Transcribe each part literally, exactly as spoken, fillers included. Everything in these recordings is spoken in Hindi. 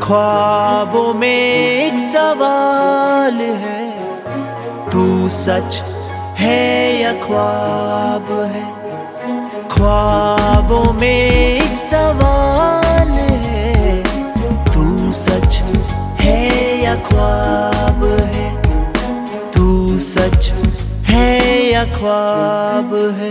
ख्वाबों में एक सवाल है, तू सच है या ख्वाब है। ख्वाबों में एक सवाल है, तू सच है या ख्वाब है। तू सच है या ख्वाब है।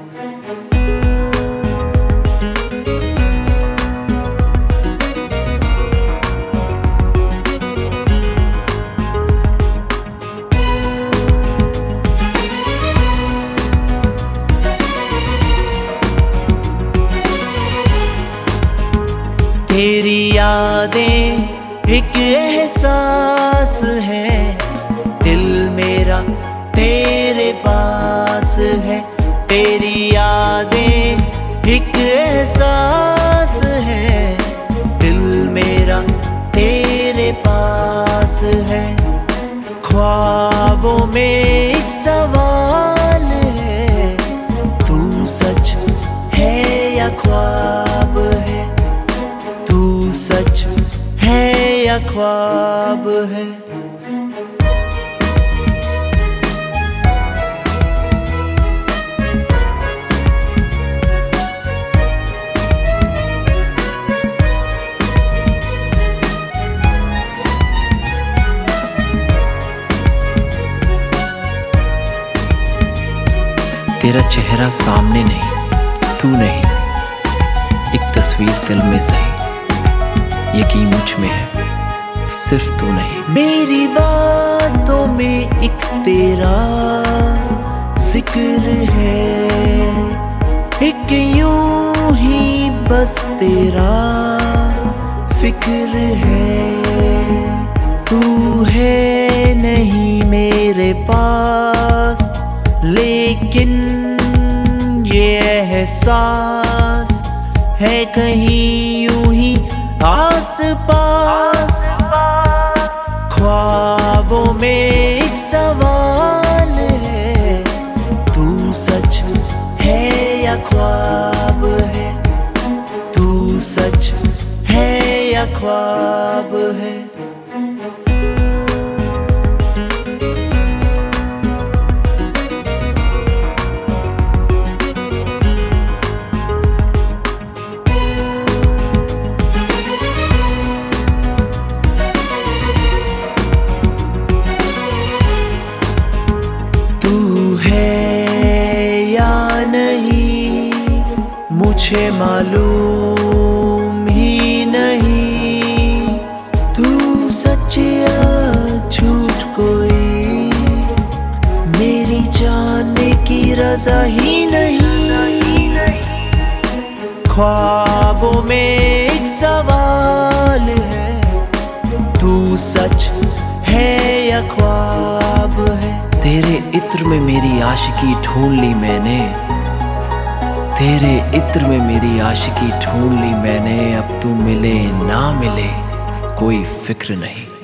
तेरी यादें एक एहसास है, दिल मेरा तेरे पास है। तेरी यादें एक एहसास है, दिल मेरा तेरे पास है। ख्वाबों में एक सवाल है, तू सच है या ख्वाब है। तू सच है या ख्वाब है। तेरा चेहरा सामने नहीं, तू नहीं, एक तस्वीर दिल में सही, यकीन मुझ में है, सिर्फ तू नहीं। मेरी बातों में एक तेरा जिक्र है, एक यूं ही बस तेरा फिक्र है। तू है नहीं मेरे पास, लेकिन ये एहसास है कहीं यूं ही आस पास। ख्वाबों में एक सवाल है, तू सच है या ख्वाब है। तू सच है या ख्वाब है। मुझे मालूम ही नहीं, तू सच या झूठ कोई मेरी जानने की रज़ा ही नहीं। ख्वाबों में एक सवाल है, तू सच है या ख्वाब है। तेरे इत्र में मेरी आशिकी ढूंढ ली मैंने, तेरे इत्र में मेरी आशिकी ढूंढ ली मैंने। अब तू मिले ना मिले कोई फिक्र नहीं।